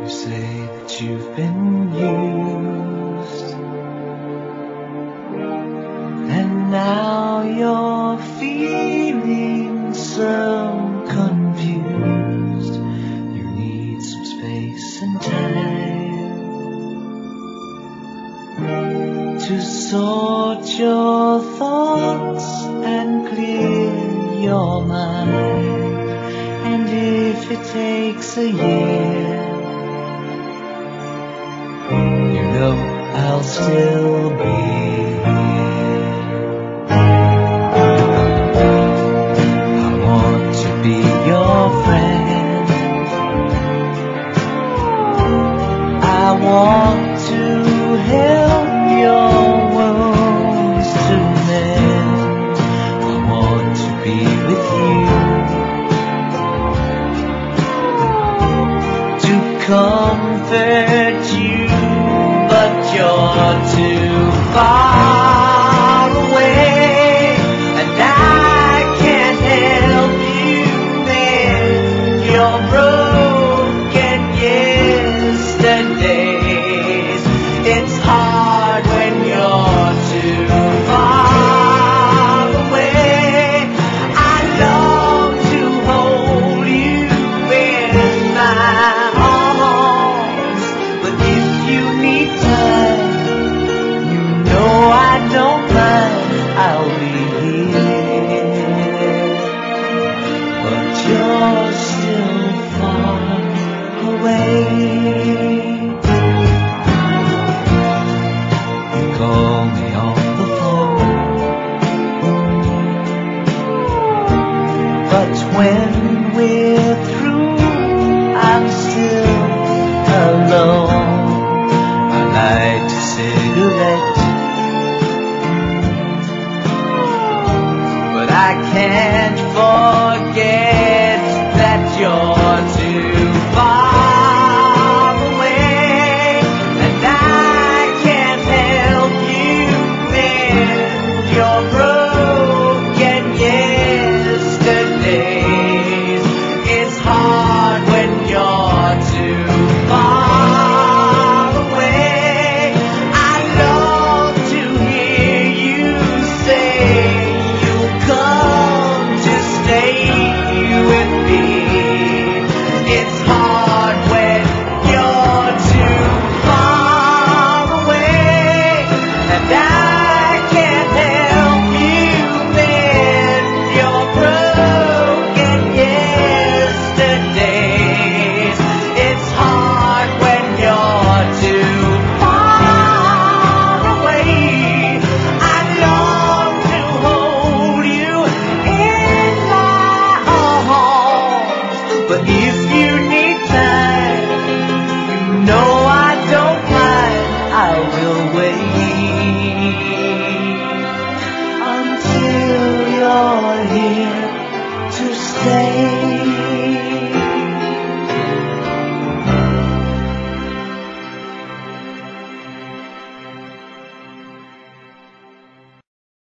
You say that you've been used, and now you're feeling so confused. You need some space and time to sort your thoughts and clear your mind. And if it takes a year, you know I'll still be here. I want to be your friend. I want to help your wounds to mend. I want to be with you, to comfort you, but you're too far away, and I can't help you mend your broken